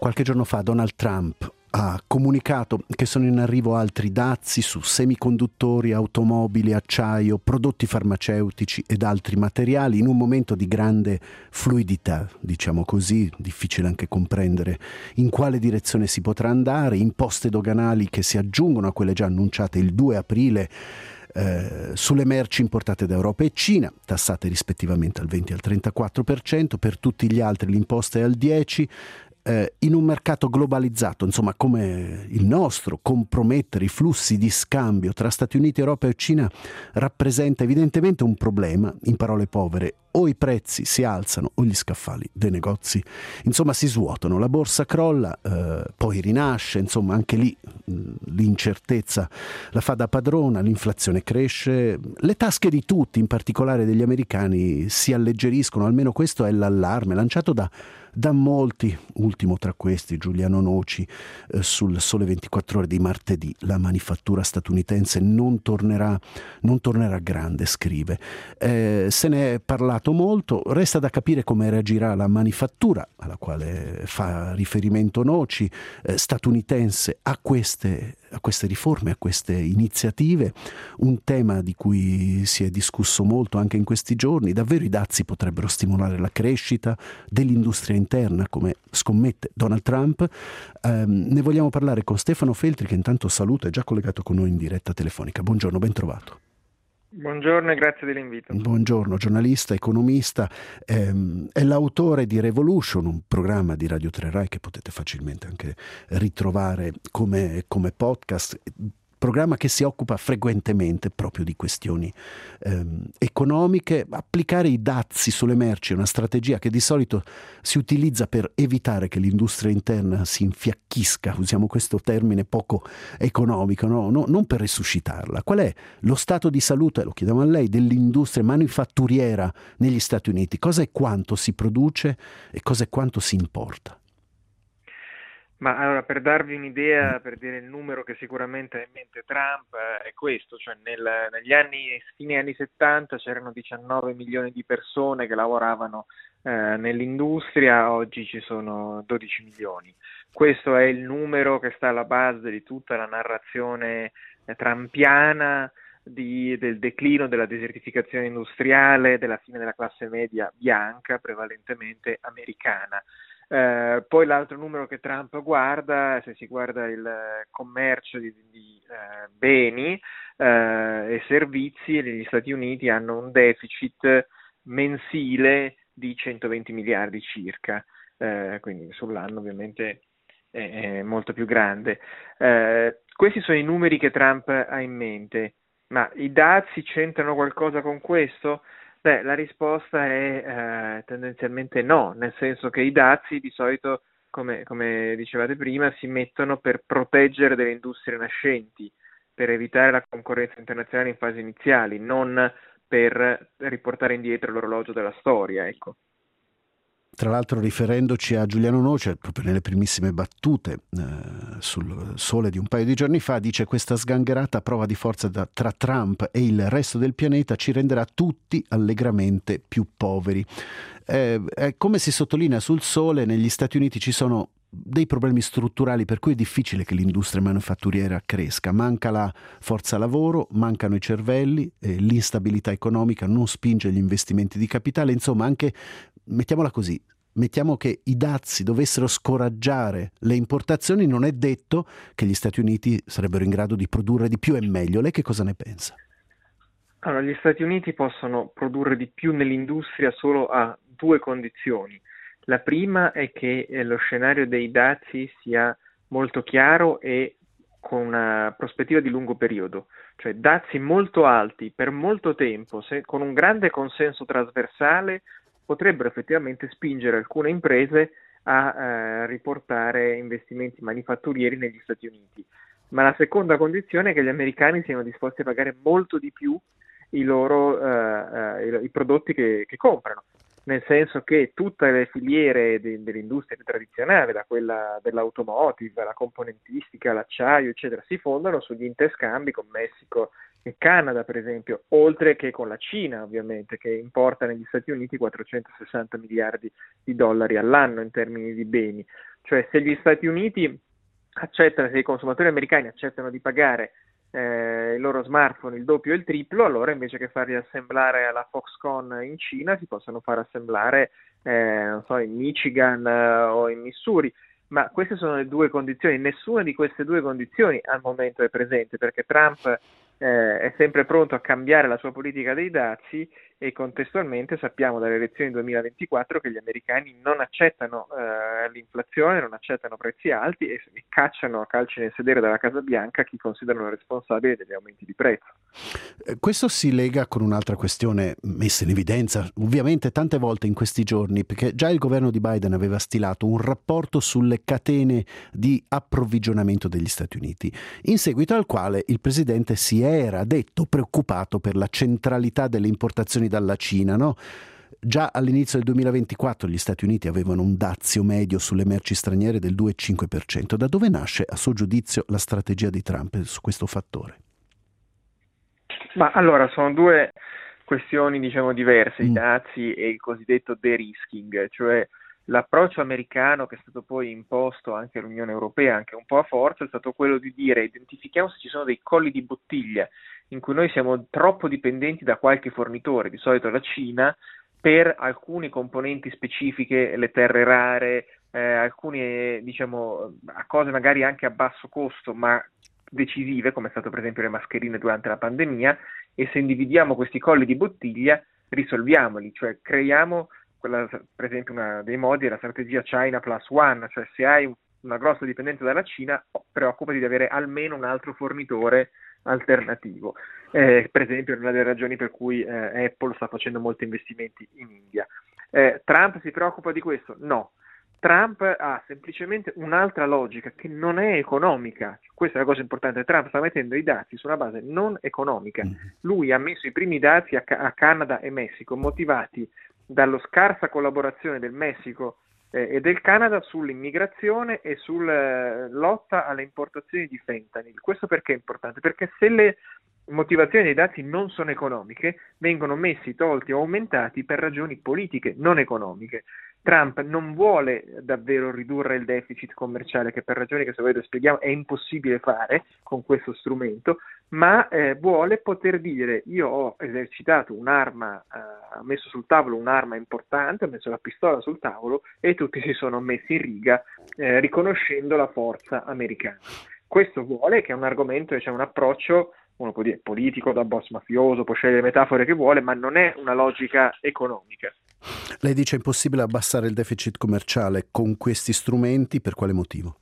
Qualche giorno fa Donald Trump ha comunicato che sono in arrivo altri dazi su semiconduttori, automobili, acciaio, prodotti farmaceutici ed altri materiali in un momento di grande fluidità, diciamo così, difficile anche comprendere in quale direzione si potrà andare, imposte doganali che si aggiungono a quelle già annunciate il 2 aprile sulle merci importate da Europa e Cina, tassate rispettivamente al 20 e al 34%, per tutti gli altri l'imposta è al 10%. In un mercato globalizzato, insomma, come il nostro, compromettere i flussi di scambio tra Stati Uniti, Europa e Cina rappresenta evidentemente un problema. In parole povere, o i prezzi si alzano o gli scaffali dei negozi, insomma, si svuotano, la borsa crolla, poi rinasce, insomma, anche lì l'incertezza la fa da padrona, l'inflazione cresce, le tasche di tutti, in particolare degli americani, si alleggeriscono, almeno questo è l'allarme lanciato da molti, ultimo tra questi Giuliano Noci sul Sole 24 Ore di martedì. La manifattura statunitense non tornerà grande, scrive. Se ne è parlato molto, resta da capire come reagirà la manifattura, alla quale fa riferimento Noci, statunitense a queste riforme, a queste iniziative, un tema di cui si è discusso molto anche in questi giorni. Davvero i dazi potrebbero stimolare la crescita dell'industria interna, come scommette Donald Trump? Ne vogliamo parlare con Stefano Feltri, che intanto saluto, è già collegato con noi in diretta telefonica. Buongiorno, ben trovato. Buongiorno e grazie dell'invito. Buongiorno, giornalista, economista, è l'autore di Revolution, un programma di Radio 3 Rai che potete facilmente anche ritrovare come podcast, programma che si occupa frequentemente proprio di questioni economiche. Applicare i dazi sulle merci è una strategia che di solito si utilizza per evitare che l'industria interna si infiacchisca, usiamo questo termine poco economico, no? Non per resuscitarla. Qual è lo stato di salute, lo chiediamo a lei, dell'industria manifatturiera negli Stati Uniti? Cosa e quanto si produce e cosa e quanto si importa? Ma allora, per darvi un'idea, per dire il numero che sicuramente ha in mente Trump, è questo, cioè fine anni 70 c'erano 19 milioni di persone che lavoravano nell'industria, oggi ci sono 12 milioni. Questo è il numero che sta alla base di tutta la narrazione trumpiana del declino della desertificazione industriale, della fine della classe media bianca, prevalentemente americana. Poi l'altro numero che Trump guarda, se si guarda il commercio di beni e servizi, negli Stati Uniti hanno un deficit mensile di 120 miliardi circa, quindi sull'anno ovviamente è molto più grande. Questi sono i numeri che Trump ha in mente, ma i dazi c'entrano qualcosa con questo? Beh, la risposta è tendenzialmente no, nel senso che i dazi di solito, come dicevate prima, si mettono per proteggere delle industrie nascenti, per evitare la concorrenza internazionale in fasi iniziali, non per riportare indietro l'orologio della storia, ecco. Tra l'altro, riferendoci a Giuliano Noce, proprio nelle primissime battute sul Sole di un paio di giorni fa, dice: questa sgangherata prova di forza tra Trump e il resto del pianeta ci renderà tutti allegramente più poveri. Come si sottolinea sul Sole, negli Stati Uniti ci sono dei problemi strutturali per cui è difficile che l'industria manifatturiera cresca. Manca la forza lavoro, mancano i cervelli, l'instabilità economica non spinge gli investimenti di capitale, insomma, anche, mettiamola così, mettiamo che i dazi dovessero scoraggiare le importazioni, non è detto che gli Stati Uniti sarebbero in grado di produrre di più e meglio. Lei che cosa ne pensa? Allora, gli Stati Uniti possono produrre di più nell'industria solo a due condizioni. La prima è che lo scenario dei dazi sia molto chiaro e con una prospettiva di lungo periodo, cioè dazi molto alti per molto tempo, con un grande consenso trasversale, potrebbero effettivamente spingere alcune imprese a riportare investimenti manifatturieri negli Stati Uniti. Ma la seconda condizione è che gli americani siano disposti a pagare molto di più i prodotti che comprano, nel senso che tutte le filiere dell'industria tradizionale, da quella dell'automotive, la componentistica, l'acciaio, eccetera, si fondano sugli interscambi con Messico e Canada, per esempio, oltre che con la Cina, ovviamente, che importa negli Stati Uniti 460 miliardi di dollari all'anno in termini di beni. Cioè, se gli Stati Uniti accettano, se i consumatori americani accettano di pagare i loro smartphone il doppio e il triplo, allora invece che farli assemblare alla Foxconn in Cina, si possono far assemblare, non so, in Michigan o in Missouri. Ma queste sono le due condizioni, nessuna di queste due condizioni al momento è presente, perché Trump è sempre pronto a cambiare la sua politica dei dazi e contestualmente sappiamo dalle elezioni 2024 che gli americani non accettano l'inflazione, non accettano prezzi alti e cacciano a calci nel sedere dalla Casa Bianca chi considerano responsabile degli aumenti di prezzo. Questo si lega con un'altra questione messa in evidenza ovviamente tante volte in questi giorni, perché già il governo di Biden aveva stilato un rapporto sulle catene di approvvigionamento degli Stati Uniti, in seguito al quale il presidente si era detto preoccupato per la centralità delle importazioni dalla Cina, no? Già all'inizio del 2024 gli Stati Uniti avevano un dazio medio sulle merci straniere del 2,5%. Da dove nasce, a suo giudizio, la strategia di Trump su questo fattore? Ma allora, sono due questioni, diciamo, diverse, i dazi e il cosiddetto de-risking, cioè l'approccio americano che è stato poi imposto anche all'Unione Europea, anche un po' a forza, è stato quello di dire identifichiamo se ci sono dei colli di bottiglia in cui noi siamo troppo dipendenti da qualche fornitore, di solito la Cina, per alcune componenti specifiche, le terre rare, alcune, diciamo, cose magari anche a basso costo, ma decisive, come è stato per esempio le mascherine durante la pandemia, e se individuiamo questi colli di bottiglia risolviamoli, cioè creiamo quella, per esempio uno dei modi è la strategia China Plus One, cioè se hai una grossa dipendenza dalla Cina, preoccupati di avere almeno un altro fornitore alternativo. Per esempio una delle ragioni per cui Apple sta facendo molti investimenti in India. Trump si preoccupa di questo? No. Trump ha semplicemente un'altra logica che non è economica. Questa è la cosa importante. Trump sta mettendo i dazi su una base non economica. Lui ha messo i primi dazi a Canada e Messico, motivati dallo scarsa collaborazione del Messico e del Canada sull'immigrazione e sulla lotta alle importazioni di fentanyl. Questo perché è importante? Perché se le motivazioni dei dazi non sono economiche, vengono messi, tolti o aumentati per ragioni politiche, non economiche. Trump non vuole davvero ridurre il deficit commerciale, che per ragioni che se volete spieghiamo è impossibile fare con questo strumento, ma vuole poter dire io ho esercitato un'arma, ho messo sul tavolo un'arma importante, ho messo la pistola sul tavolo e tutti si sono messi in riga riconoscendo la forza americana. Questo vuole, che è un argomento, c'è un approccio, uno può dire politico, da boss mafioso, può scegliere le metafore che vuole, ma non è una logica economica. Lei dice è impossibile abbassare il deficit commerciale con questi strumenti, per quale motivo?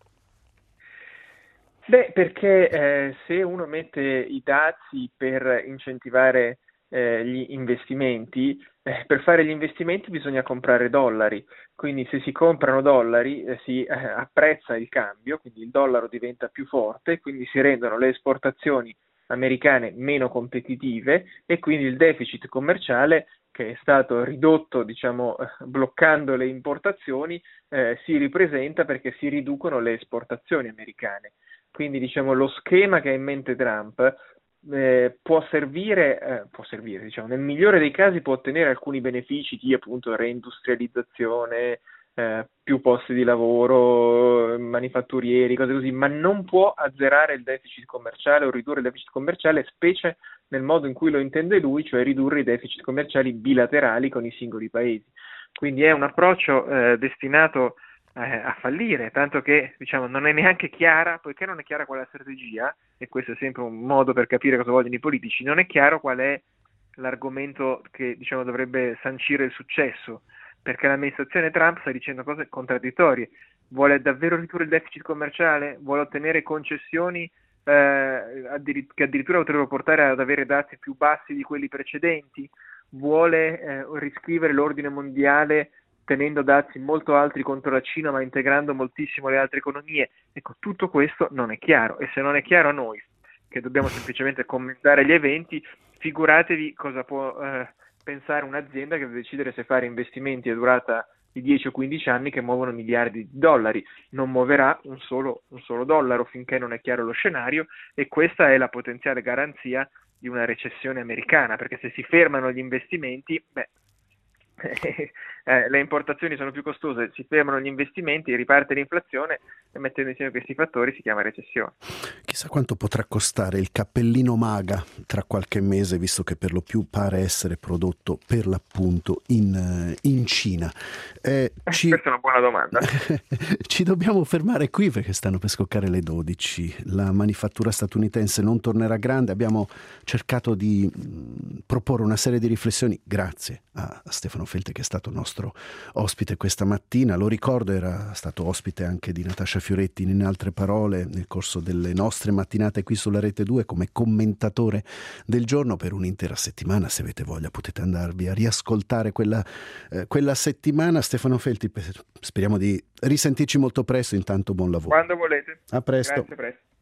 Beh, perché se uno mette i dazi per incentivare gli investimenti, per fare gli investimenti bisogna comprare dollari, quindi se si comprano dollari si apprezza il cambio, quindi il dollaro diventa più forte, quindi si rendono le esportazioni americane meno competitive e quindi il deficit commerciale che è stato ridotto, diciamo, bloccando le importazioni, si ripresenta perché si riducono le esportazioni americane. Quindi, diciamo, lo schema che ha in mente Trump può servire, diciamo, nel migliore dei casi può ottenere alcuni benefici di appunto reindustrializzazione, più posti di lavoro, manifatturieri, cose così, ma non può azzerare il deficit commerciale o ridurre il deficit commerciale, specie nel modo in cui lo intende lui, cioè ridurre i deficit commerciali bilaterali con i singoli paesi. Quindi è un approccio destinato a fallire, tanto che diciamo non è neanche chiara, poiché non è chiara qual è la strategia, e questo è sempre un modo per capire cosa vogliono i politici, non è chiaro qual è l'argomento che diciamo dovrebbe sancire il successo, perché l'amministrazione Trump sta dicendo cose contraddittorie. Vuole davvero ridurre il deficit commerciale? Vuole ottenere concessioni che addirittura potrebbero portare ad avere dazi più bassi di quelli precedenti? Vuole riscrivere l'ordine mondiale tenendo dazi molto alti contro la Cina ma integrando moltissimo le altre economie? Ecco, tutto questo non è chiaro, e se non è chiaro a noi, che dobbiamo semplicemente commentare gli eventi, figuratevi cosa può pensare un'azienda che deve decidere se fare investimenti a durata di 10 o 15 anni che muovono miliardi di dollari. Non muoverà un solo dollaro finché non è chiaro lo scenario, e questa è la potenziale garanzia di una recessione americana, perché se si fermano gli investimenti, Le importazioni sono più costose, si fermano gli investimenti, riparte l'inflazione e mettendo insieme questi fattori si chiama recessione. Chissà quanto potrà costare il cappellino Maga tra qualche mese, visto che per lo più pare essere prodotto per l'appunto in Cina. Questa è una buona domanda. Ci dobbiamo fermare qui perché stanno per scoccare le 12. La manifattura statunitense non tornerà grande. Abbiamo cercato di proporre una serie di riflessioni, grazie a Stefano Feltri che è stato nostro ospite questa mattina. Lo ricordo, era stato ospite anche di Natascia Fioretti in Altre Parole nel corso delle nostre mattinate qui sulla Rete 2 come commentatore del giorno per un'intera settimana. Se avete voglia potete andarvi a riascoltare quella settimana. Stefano Feltri, speriamo di risentirci molto presto. Intanto buon lavoro. Quando volete. A presto. Grazie, presto.